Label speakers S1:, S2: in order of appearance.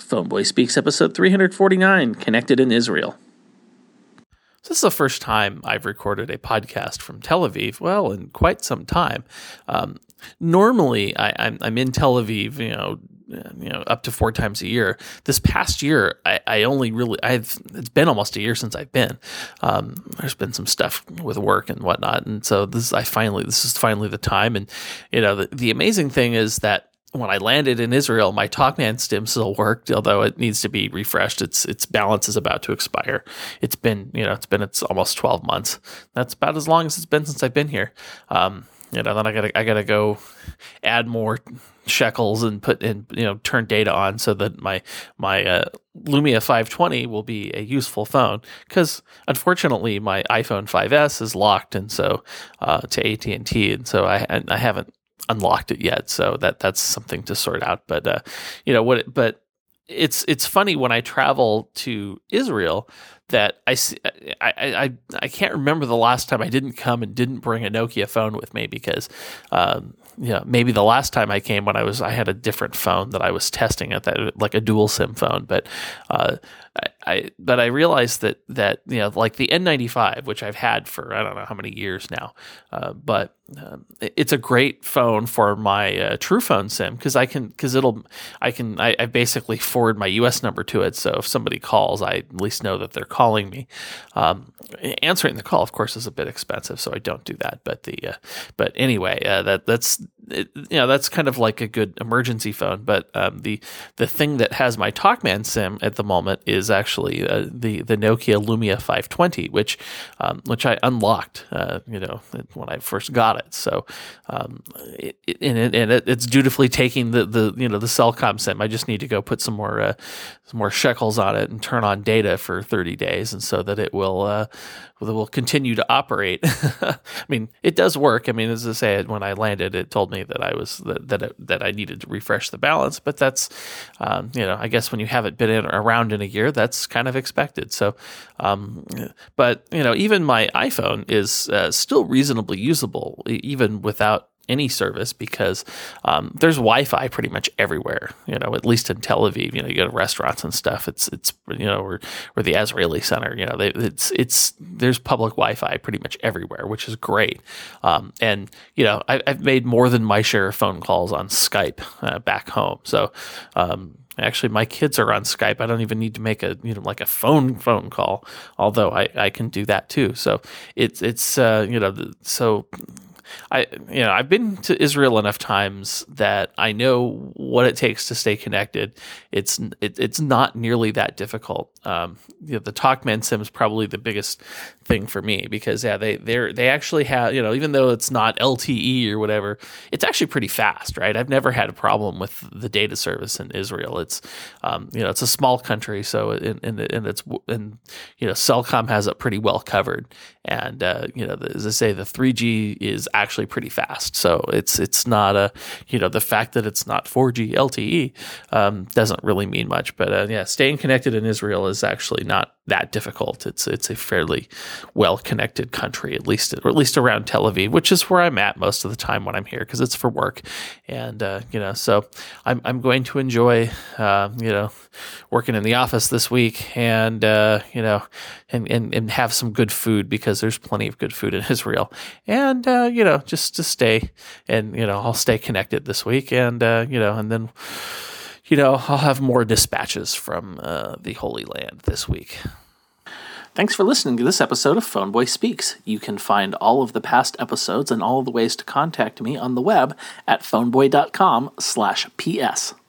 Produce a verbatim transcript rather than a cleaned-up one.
S1: Phoneboy Speaks, episode three forty-nine, Connected in Israel.
S2: So this is the first time I've recorded a podcast from Tel Aviv, well, in quite some time. Um, normally, I, I'm, I'm in Tel Aviv, you know, you know, up to four times a year. This past year, I, I only really, I've, it's been almost a year since I've been. Um, there's been some stuff with work and whatnot, and so this, I finally, this is finally the time. And you know, the, the amazing thing is that when I landed in Israel, my TalkMan SIM still worked, although it needs to be refreshed. Its its balance is about to expire. It's been, you know, it's been it's almost twelve months. That's about as long as it's been since I've been here. Um, you know, then I gotta I gotta go add more shekels and put in, you know, turn data on so that my my uh, Lumia five twenty will be a useful phone. Because unfortunately, my iPhone five S is locked, and so uh, to A T and T, and so I I haven't unlocked it yet, so that that's something to sort out. But uh, you know what? It, but it's it's funny when I travel to Israel that I, see, I I I can't remember the last time I didn't come and didn't bring a Nokia phone with me, because um, you know, maybe the last time I came when I was I had a different phone that I was testing at that, like a dual SIM phone. But uh, I, I but I realized that that you know, like the N ninety-five, which I've had for I don't know how many years now, uh, but um, it's a great phone for my uh, TruePhone SIM, because I can because it'll I can I, I basically forward my U S number to it, so if somebody calls, I at least know that they're calling me. Um, answering the call, of course, is a bit expensive, so I don't do that. But the uh, but anyway, uh, that that's it, you know that's kind of like a good emergency phone. But um, the the thing that has my TalkMan SIM at the moment is actually uh, the the Nokia Lumia five twenty, which um, which I unlocked, uh, you know, when I first got it. So um, it, it, and, it, and it, it's dutifully taking the the you know the Cellcom SIM. I just need to go put some more uh, some more shekels on it and turn on data for thirty days, and so that it will uh, will continue to operate. I mean, it does work. I mean, as I say, when I landed, it told me that I was that that, it, that I needed to refresh the balance. But that's um, you know, I guess when you haven't been in, around in a year, that's kind of expected. So, um, but you know, even my iPhone is uh, still reasonably usable, even without any service, because um, there's Wi-Fi pretty much everywhere. You know, at least in Tel Aviv. You know, you go to restaurants and stuff. It's it's you know, or or the Azrieli Center. You know, they, it's it's there's public Wi-Fi pretty much everywhere, which is great. Um, and you know, I, I've made more than my share of phone calls on Skype uh, back home. So. Um, Actually, my kids are on Skype. I don't even need to make a you know like a phone phone call, although I, I can do that too. So it's it's uh, you know so. I you know I've been to Israel enough times that I know what it takes to stay connected. It's it, it's not nearly that difficult. Um, you know, the TalkMan SIM is probably the biggest thing for me, because yeah they they they actually have, you know, even though it's not L T E or whatever, it's actually pretty fast, right? I've never had a problem with the data service in Israel. It's um, you know it's a small country, so and and and it's and you know Cellcom has it pretty well covered, and uh, you know as I say, the three G is actually pretty fast. So it's it's not a you know the fact that it's not four G L T E um, doesn't really mean much. But uh, yeah, staying connected in Israel is actually not that difficult. It's it's a fairly well connected country, at least or at least around Tel Aviv, which is where I'm at most of the time when I'm here, because it's for work. And uh, you know, so I'm I'm going to enjoy uh, you know working in the office this week, and uh, you know, and, and and have some good food, because there's plenty of good food in Israel. And uh, you know, just to stay and you know, I'll stay connected this week, and uh, you know, and then. You know, I'll have more dispatches from uh, the Holy Land this week.
S1: Thanks for listening to this episode of Phoneboy Speaks. You can find all of the past episodes and all of the ways to contact me on the web at phoneboy dot com slash P S.